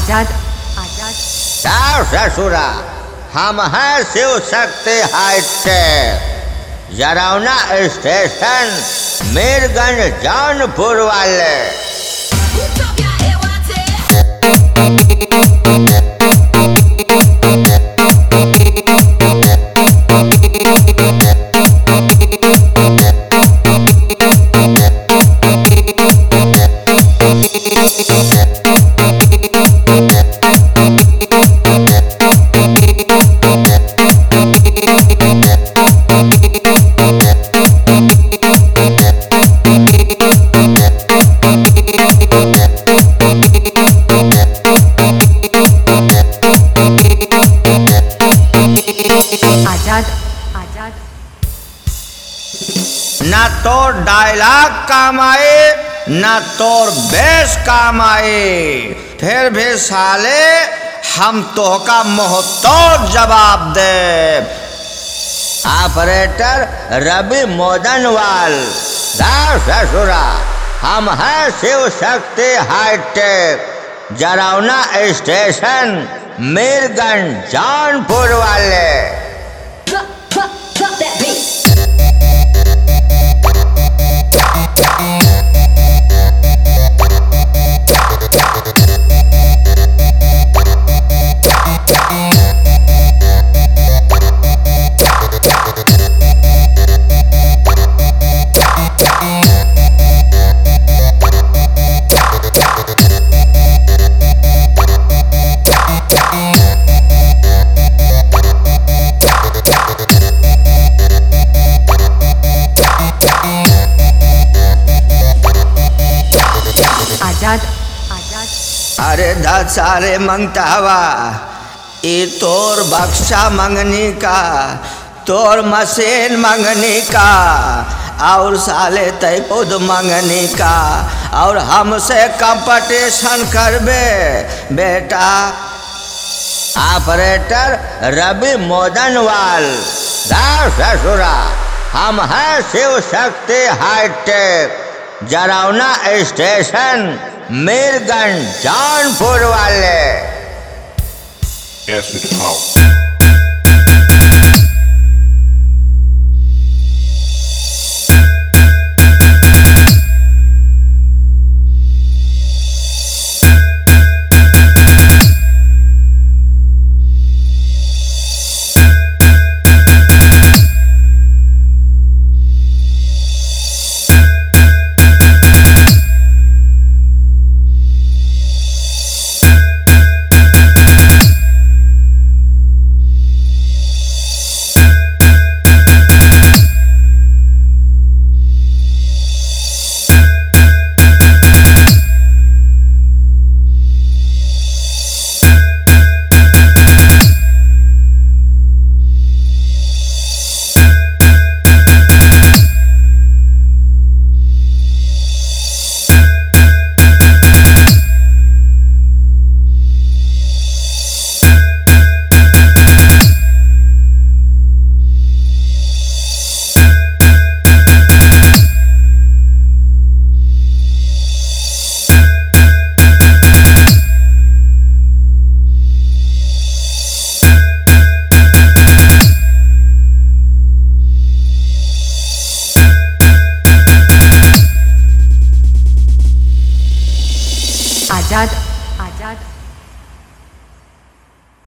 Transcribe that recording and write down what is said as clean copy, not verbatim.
आजाद आजाद साव ससुरा हम हैं शिव शक्ति हाईटेक जरौना स्टेशन मीरगंज जौनपुर वाले। आजाद आजाद न तो डायलॉग काम आए न तोर बेस काम आए, फिर भी साले हम तो का मुंहतोड़ जवाब दे। ऑपरेटर रवि मोदनवाल साव ससुरा हम हैं शिव शक्ति हाईटेक जरौना स्टेशन मीरगंज जौनपुर वाले। आजाद आजाद अरे दस सारे मंगतावा ये तोर बक्सा मंगनी का, तोर मशीन मंगनी का, और साले तय खुद मंगनी का, और हमसे कंपटीशन करबे बेटा। ऑपरेटर रवि मोदनवाल साव ससुरा हम हैं शिव शक्ति हाईटेक जरौना स्टेशन मीरगंज जौनपुर वाले। Yes, Mr. Paul.